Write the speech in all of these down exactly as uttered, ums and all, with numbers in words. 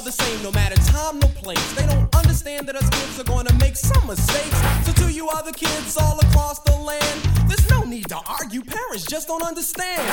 the same, no matter time, no place. They don't understand that us kids are gonna make some mistakes. So to you other kids all across the land, there's no need to argue, parents just don't understand.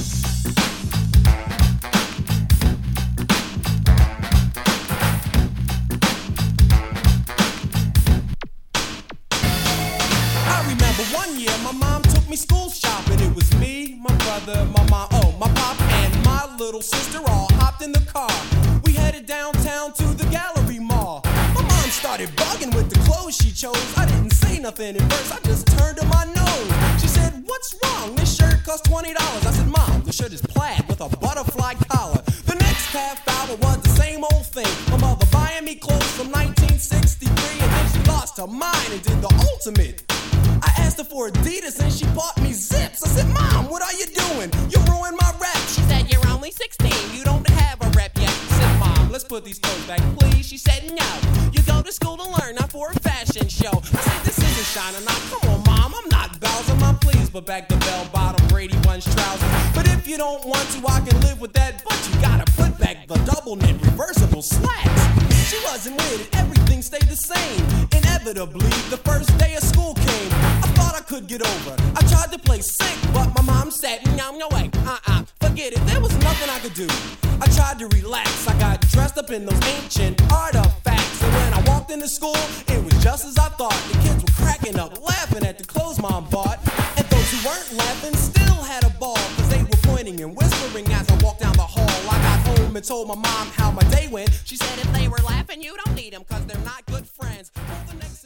I remember one year my mom took me school shopping. It was me, my brother, my mom, oh, my pop, and my little sister all hopped in the car. We headed downtown to the Gallery Mall. My mom started bugging with the clothes she chose. I didn't say nothing at first, I just turned to my nose. She said, "What's wrong? This shirt costs twenty dollars. I said, "Mom, the shirt is plaid with a butterfly collar." The next half hour was the same old thing. My mother buying me clothes from nineteen sixty-three, and then she lost her mind and did the ultimate. I asked her for Adidas and she bought me Zips. I said, "Mom, what are you doing? You ruined my rep." She said, "You're only sixteen, you don't have a rep yet." I said, "Mom, let's put these clothes back, please." She said, "No, you go to school to learn, not for a fashion show." I said, "This isn't China, now come on, Mom, I'm not Bowser, Mom, please." But back to bell-bottom Brady Bunch trousers. But if you don't want to, I can live with that. But you gotta put back the double-knit reversible slacks. She wasn't with it, everything stayed the same. Inevitably, the first day of school came. I thought I could get over. I tried to play sick, but my mom said, "No, no way, uh-uh, forget it." There was nothing I could do. I tried to relax. I got dressed up in those ancient artifacts. And when I walked into school, it was just as I thought. The kids were cracking up, laughing at the clothes Mom bought. And those who weren't laughing still had a ball, cause they were pointing and whispering as I walked down the hall. I got home and told my mom how my day went. She said, "If they were laughing, you don't need them, cause they're not good friends." Well, the next